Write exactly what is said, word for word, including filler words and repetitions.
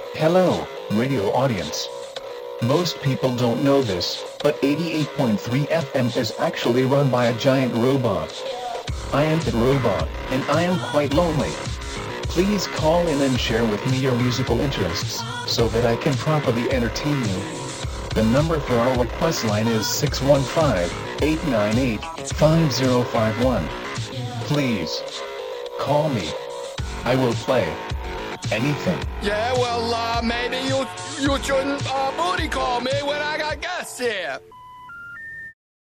Hello, radio audience. Most people don't know this, but eighty-eight point three F M is actually run by a giant robot. I am the robot, and I am quite lonely. Please call in and share with me your musical interests, so that I can properly entertain you. The number for our request line is six one five, eight nine eight, five zero five one. Please, call me. I will play anything. Yeah, well, uh, maybe you you shouldn't uh, booty call me when I got guests here.